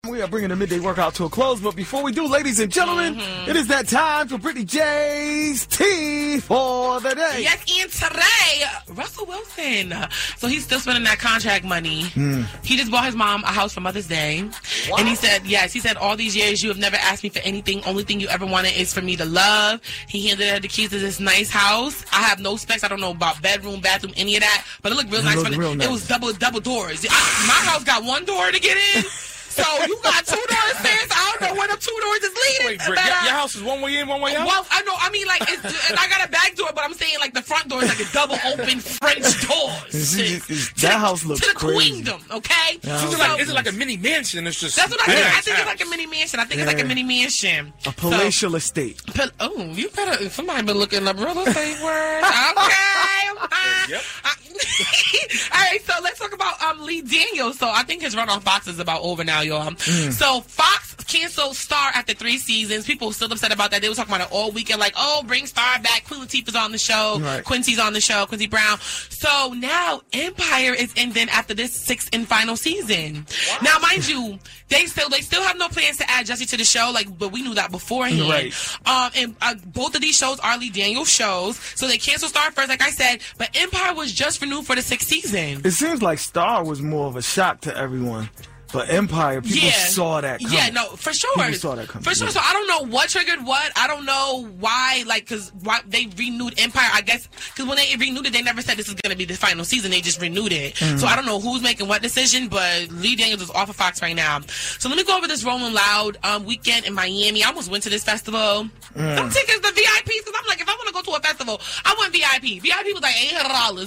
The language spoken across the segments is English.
We are bringing the midday workout to a close, but before we do, ladies and gentlemen, it is that time for Brittany J's Tea for the day. Yes, and today, Russell Wilson. So he's still spending that contract money. He just bought his mom a house for Mother's Day. What? And he said, all these years you have never asked me for anything. Only thing you ever wanted is for me to love. He handed her the keys to this nice house. I have no specs. I don't know about bedroom, bathroom, any of that. But it looked real nice. It was double doors. My house got one door to get in. So you got two doors, sis. I don't know where the two doors is leading. Wait, Britt, your house is one way in, one way out? Well, I know. I mean, like, and I got a back door, but I'm saying, like, the front door is like a double open French doors. That house looks to the crazy. Queendom, okay? Is it like a mini mansion? It's just that's what I think. I think it's like a mini mansion. It's like a mini mansion. A palatial estate. You better. Somebody been looking up real estate words. Okay. Yep. All right, so let's talk about Lee Daniels. So I think his run on Fox is about over now, y'all. So Fox canceled Star after 3 seasons. People were still upset about that. They were talking about it all weekend, like, oh, bring Star back. Queen Latifah's on the show. Right. Quincy's on the show. Quincy Brown. So now Empire is ending after this 6th and final season. What? Now, mind you, they still have no plans to add Jesse to the show, but we knew that beforehand. Right. And both of these shows are Lee Daniels shows. So they canceled Star first, like I said, but Empire was just renewed for the 6th season. It seems like Star was more of a shock to everyone. But Empire, people saw that coming. Yeah, no, for sure. People saw that coming. For sure. So I don't know what triggered what. I don't know why, why they renewed Empire. I guess, because when they renewed it, they never said this is going to be the final season. They just renewed it. So I don't know who's making what decision, but Lee Daniels is off of Fox right now. So let me go over this Rolling Loud weekend in Miami. I almost went to this festival. Some tickets, the VIPs, because I'm like, if I want to go to a festival, I want VIP. VIP was like $800.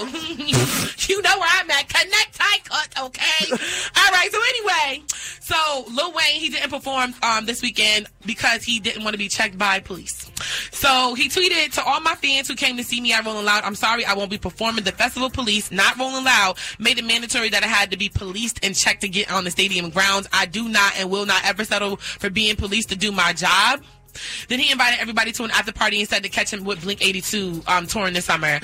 So you know where I'm at. Connect High Cut, okay? All right. So anyway, Lil Wayne, he didn't perform this weekend because he didn't want to be checked by police. So he tweeted, to all my fans who came to see me at Rolling Loud, I'm sorry I won't be performing. The festival police, not Rolling Loud, made it mandatory that I had to be policed and checked to get on the stadium grounds. I do not and will not ever settle for being policed to do my job. Then he invited everybody to an after party and said to catch him with Blink-182 touring this summer.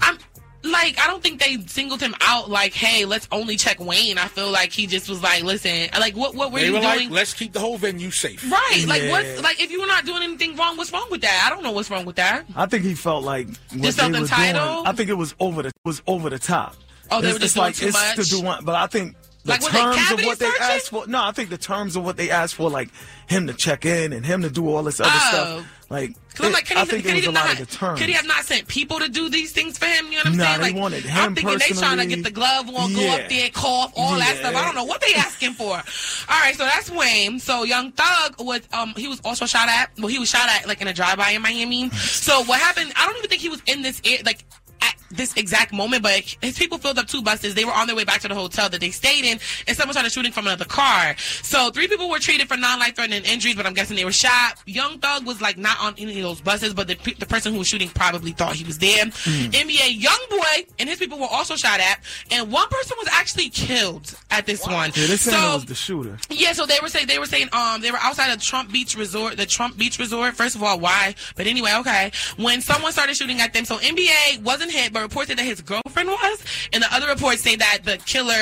I don't think they singled him out like, hey, let's only check Wayne. I feel like he just was like, listen, like, what were you doing? Like, let's keep the whole venue safe. Right. Like, if you were not doing anything wrong, what's wrong with that? I don't know what's wrong with that. I think he felt like just felt entitled. I think it was over the top. Oh, they were just doing too much? But I think the terms of what they asked for. No, I think the terms of what they asked for, like him to check in and him to do all this other stuff. Like, I'm like, I think it was a lot of the terms. Could he have not sent people to do these things for him? You know what I'm saying? They wanted him I'm thinking personally. they trying to get the glove on, go up there, cough, all that stuff. I don't know what they asking for. All right, so that's Wayne. So Young Thug was, he was also shot at. Well, he was shot at like in a drive-by in Miami. So what happened? I don't even think he was in this at this exact moment, but his people filled up 2 buses. They were on their way back to the hotel that they stayed in, and someone started shooting from another car. So 3 people were treated for non-life-threatening injuries, but I'm guessing they were shot. Young Thug was not on any of those buses, but the person who was shooting probably thought he was there. NBA YoungBoy and his people were also shot at, and one person was actually killed at this one. Yeah, they said it was the shooter. Yeah, so they were saying they were outside of Trump Beach Resort, the Trump Beach Resort. First of all, why? But anyway, okay. When someone started shooting at them, so NBA wasn't hit, but reports said that his girlfriend was, and the other reports say that the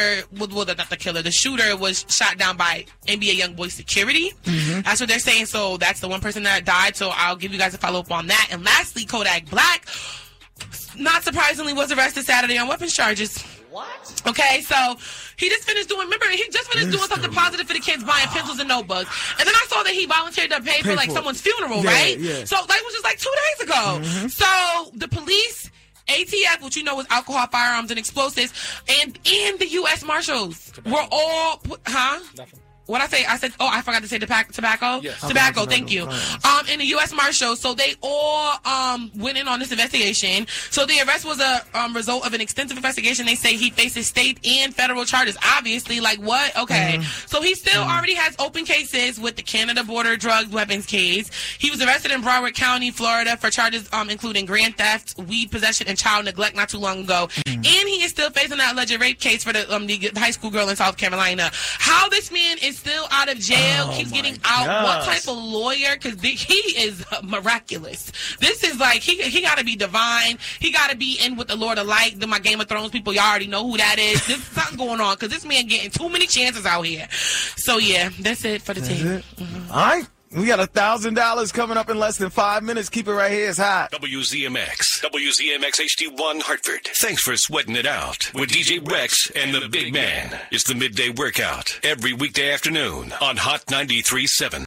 shooter was shot down by NBA YoungBoy security. That's what they're saying. So that's the one person that died. So I'll give you guys a follow up on that. And lastly, Kodak Black, not surprisingly, was arrested Saturday on weapons charges. What? Okay, so he just finished doing something positive for the kids, buying pencils and notebooks. And then I saw that he volunteered to pay for someone's funeral, right? Yeah. So that was just 2 days ago. So the police, ATF, which you know is alcohol, firearms, and explosives, and the U.S. Marshals were all, Nothing. What I say? I said, I forgot to say tobacco? Yes. Tobacco, thank you. In the U.S. Marshals, so they all went in on this investigation. So the arrest was a result of an extensive investigation. They say he faces state and federal charges. Obviously, like what? Okay. So he still already has open cases with the Canada Border Drug Weapons case. He was arrested in Broward County, Florida for charges including grand theft, weed possession, and child neglect not too long ago. And he is still facing that alleged rape case for the high school girl in South Carolina. How this man is is still out of jail, keeps getting out. What type of lawyer? Because he is miraculous. This is like, he got to be divine. He got to be in with the Lord of Light. My Game of Thrones people, y'all already know who that is. There's something going on because this man getting too many chances out here. So, yeah, that's it for the team. Mm-hmm. All right. We got $1,000 coming up in less than 5 minutes. Keep it right here. It's hot. WZMX HD1 Hartford. Thanks for sweating it out with DJ Rex and the Big Man. It's the midday workout every weekday afternoon on Hot 93.7.